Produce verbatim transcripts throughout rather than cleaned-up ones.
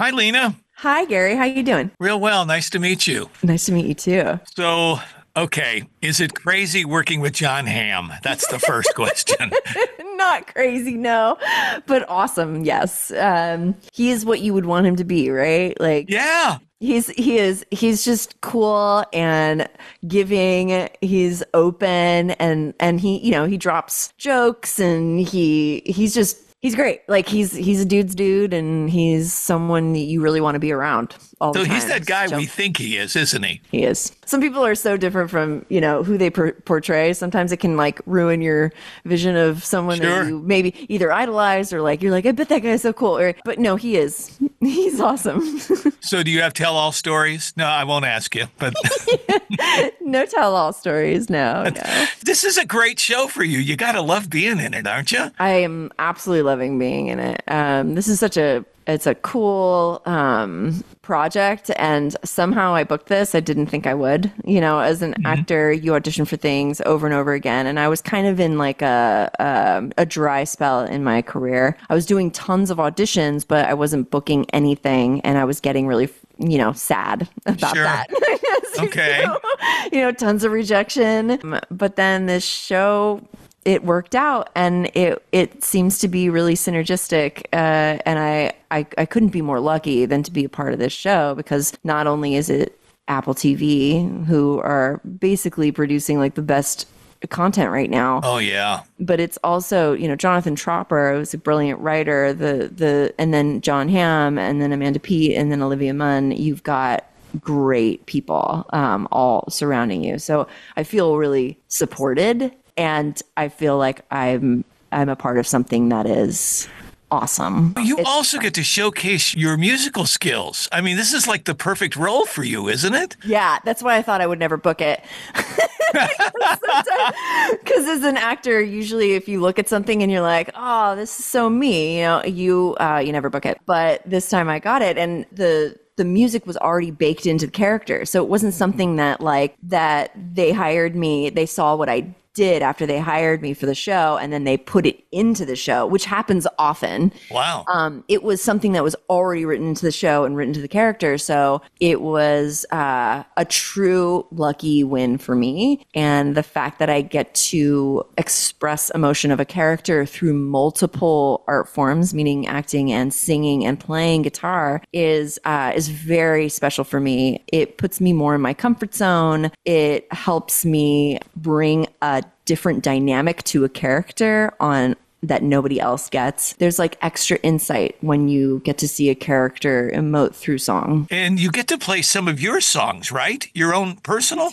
Hi, Lena. Hi, Gary. How you doing? Real well. Nice to meet you. Nice to meet you too. So, okay, is it crazy working with John Hamm? That's the first question. Not crazy, no, but awesome. Yes, um, he is what you would want him to be, right? Like, Yeah. he's he is he's just cool and giving. He's open and and he you know he drops jokes and he he's just. He's great. Like he's he's a dude's dude, and he's someone that you really want to be around all the So time. he's that guy So we think he is, isn't he? he is. Some people are so different from you know who they per- portray. Sometimes it can like ruin your vision of someone Sure. that you maybe either idolize or like you're like I bet that guy's so cool. Or, but no, he is. He's awesome. So do you have tell-all stories? No, I won't ask you, but No tell-all stories. No, no. this is a great show for you. You got to love being in it, aren't you? I am absolutely loving being in it. Um, this is such a it's a cool um, project, and somehow I booked this. I didn't think I would. You know, as an actor, you audition for things over and over again, and I was kind of in like a um a dry spell in my career. I was doing tons of auditions, but I wasn't booking anything, and I was getting really you know sad about Sure. that. Okay. You know, tons of rejection. But then this show, it worked out, and it it seems to be really synergistic. Uh, and I, I I couldn't be more lucky than to be a part of this show, because not only is it Apple T V, who are basically producing like the best content right now, Oh, yeah. but it's also, you know, Jonathan Tropper, who's a brilliant writer, the the and then John Hamm, and then Amanda Peet, and then Olivia Munn. You've got great people um, all surrounding you. So I feel really supported, and I feel like I'm I'm a part of something that is awesome. You It's- also get to showcase your musical skills. I mean, this is like the perfect role for you, isn't it? Yeah, that's why I thought I would never book it. Because as an actor, usually if you look at something and you're like, "Oh, this is so me," you know, you uh, you never book it. But this time I got it, and the the music was already baked into the character, so it wasn't something that like that they hired me. They saw what I did after they hired me for the show, and then they put it into the show, which happens often. Wow. Um, it was something that was already written into the show and written to the character. So it was uh, a true lucky win for me. And the fact that I get to express emotion of a character through multiple art forms, meaning acting and singing and playing guitar, is uh, is very special for me. It puts me more in my comfort zone. It helps me bring a different dynamic to a character on that nobody else gets. There's like extra insight when you get to see a character emote through song. And you get to play some of your songs, right? Your own personal?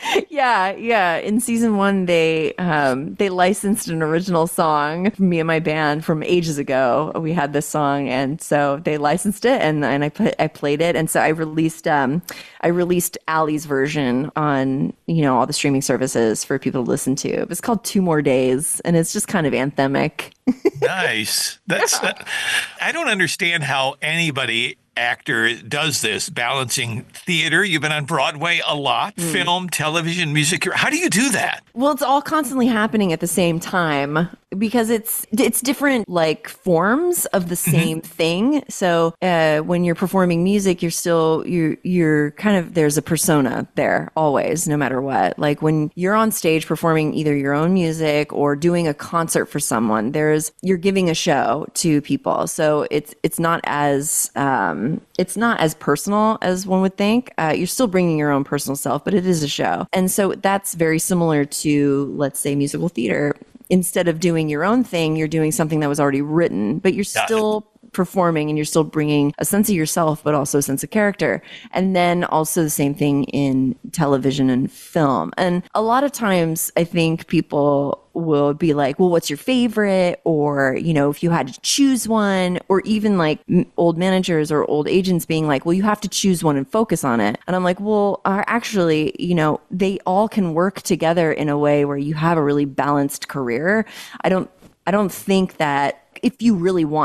Yeah, yeah. In season one, they um, they licensed an original song from me and my band from ages ago. We had this song, and so they licensed it, and and I put I played it, and so I released um I released Ali's version on you know all the streaming services for people to listen to. It's called Two More Days, and it's just kind of anthemic. Nice. That's. That, I don't understand how anybody actor does this, balancing theater. You've been on Broadway a lot, film, television, music. How do you do that? Well, it's all constantly happening at the same time because it's it's different like forms of the same thing. So uh, when you're performing music, you're still you're you're kind of there's a persona there always, no matter what. Like when you're on stage performing either your own music or doing a concert for someone, there's you're giving a show to people. So it's it's not as um, it's not as personal as one would think. Uh, you're still bringing your own personal self, but it is a show. And so that's very similar to, let's say, musical theater. Instead of doing your own thing, you're doing something that was already written, but you're Got it. still performing and you're still bringing a sense of yourself, but also a sense of character. And then also the same thing in television and film. And a lot of times I think people will be like, well, what's your favorite? Or, you know, if you had to choose one, or even like m- old managers or old agents being like, well, you have to choose one and focus on it. And I'm like, well, uh, actually, you know, they all can work together in a way where you have a really balanced career. I don't, I don't think that if you really want it,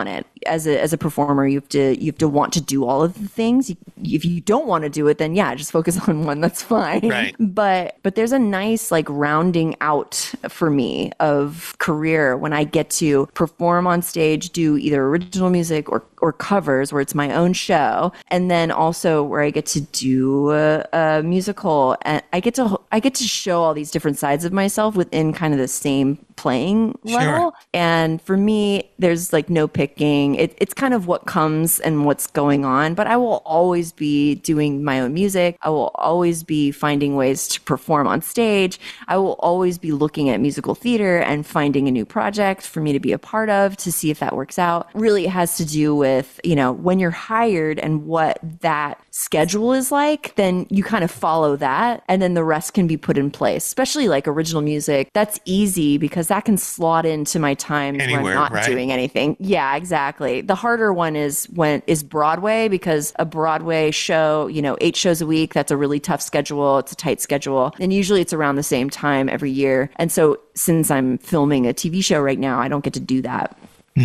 as a as a performer, you have to you have to want to do all of the things. If you don't want to do it, then yeah, just focus on one. That's fine. Right. But but there's a nice like rounding out for me of career when I get to perform on stage, do either original music or or covers where it's my own show, and then also where I get to do a, a musical, and I get to I get to show all these different sides of myself within kind of the same playing level. Sure. And for me, there's like no picking. It, it's kind of what comes and what's going on, but I will always be doing my own music. I will always be finding ways to perform on stage. I will always be looking at musical theater and finding a new project for me to be a part of to see if that works out. Really, it has to do with, you know, when you're hired and what that schedule is like, then you kind of follow that, and then the rest can be put in place, especially like original music. That's easy because that can slot into my times Anywhere, when I'm not right? doing anything. Yeah, exactly. The harder one is when is Broadway, because a Broadway show, you know, eight shows a week, that's a really tough schedule. It's a tight schedule. And usually it's around the same time every year. And so since I'm filming a T V show right now, I don't get to do that.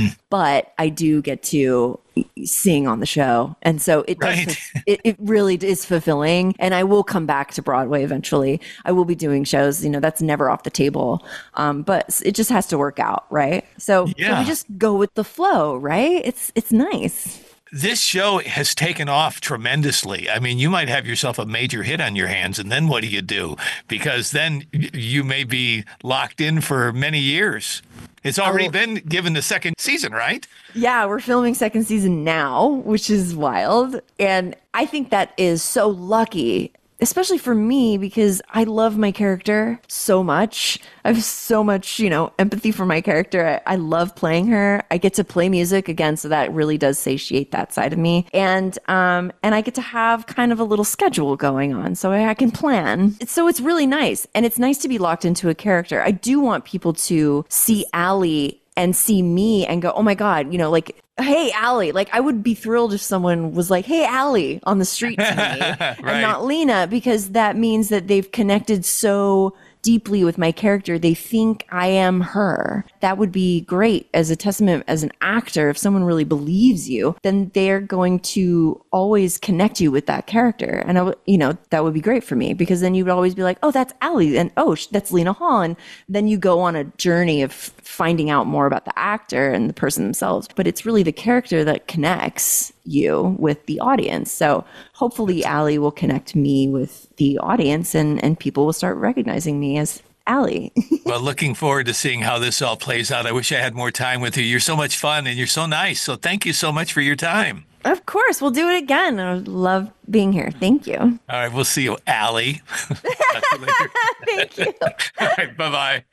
But I do get to sing on the show. And so it does, Right. it, it really is fulfilling. And I will come back to Broadway eventually. I will be doing shows, you know, that's never off the table. Um, but it just has to work out, right? So, so Yeah. we just go with the flow, right? It's it's nice. This show has taken off tremendously. I mean, you might have yourself a major hit on your hands, and then what do you do? Because then y- you may be locked in for many years. It's already Oh. been given the second season, right? Yeah, we're filming second season now, which is wild. And I think that is so lucky, especially for me, because I love my character so much. I have so much, you know, empathy for my character. I, I love playing her. I get to play music again, so that really does satiate that side of me. And um, and I get to have kind of a little schedule going on, so I, I can plan. It's, so it's really nice, and it's nice to be locked into a character. I do want people to see Allie and see me and go, oh my God, you know, like, hey, Allie. Like, I would be thrilled if someone was like, hey, Allie on the street to me Right. and not Lena, because that means that they've connected so deeply with my character. They think I am her. That would be great as a testament as an actor. If someone really believes you, then they're going to always connect you with that character. And I would, you know, that would be great for me, because then you would always be like, oh, that's Allie. And oh, sh- that's Lena Hall. And then you go on a journey of finding out more about the actor and the person themselves. But it's really the character that connects you with the audience. So hopefully Allie will connect me with the audience, and, and people will start recognizing me as Allie. Well, looking forward to seeing how this all plays out. I wish I had more time with you. You're so much fun and you're so nice. So thank you so much for your time. Of course, we'll do it again. I love being here. Thank you. All right, we'll see you, Allie. Talk to you later. Thank you. All right, bye-bye.